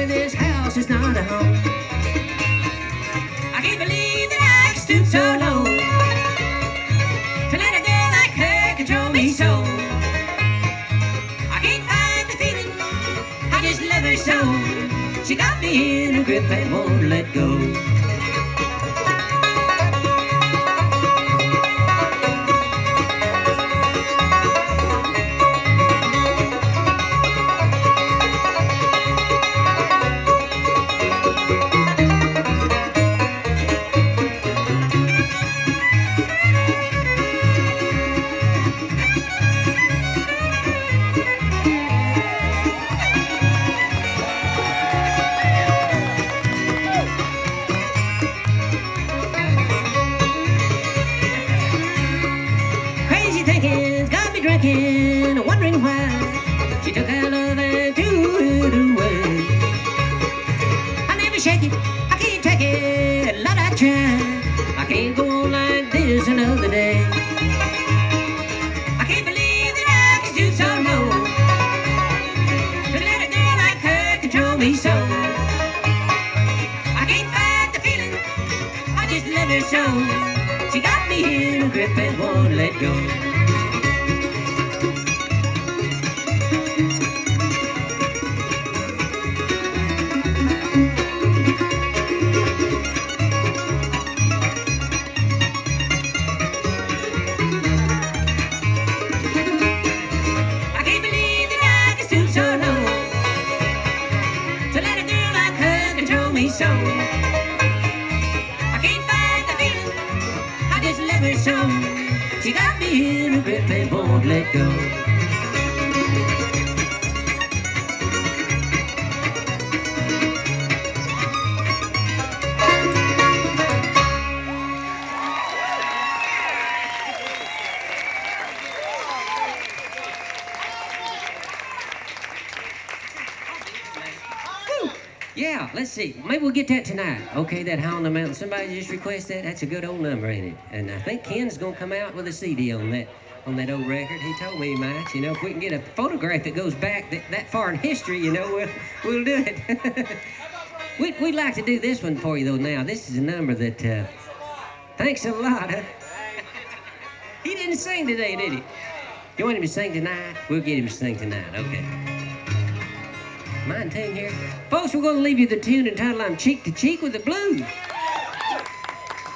when this house is not a home. I can't believe that I can stoop so low to let a girl like her control me so. I can't find the feeling, I just love her so. She got me in her grip and won't let go. Thinking's got me drinking, wondering why she took our love and threw it away. I never shake it, I can't take it, Lord, I try. I can't go on like this another day. I can't believe that I can stoop so low to let a girl like her control me so. I can't fight the feeling, I just love her so. She got me in her grip and won't let go. So I can't fight the feeling, I just love her so. She got me in her grip and won't let go. Yeah, let's see. Maybe we'll get that tonight. Okay, that High on the Mountain. Somebody just request that. That's a good old number, ain't it? And I think Ken's gonna come out with a CD on that old record. He told me he might. You know, if we can get a photograph that goes back that far in history, you know, we'll do it. We'd like to do this one for you though. Now, this is a number that. Thanks a lot. Huh? He didn't sing today, did he? You want him to sing tonight? We'll get him to sing tonight. Okay. Mind tune here. Folks, we're going to leave you the tune entitled I'm Cheek to Cheek with the Blues.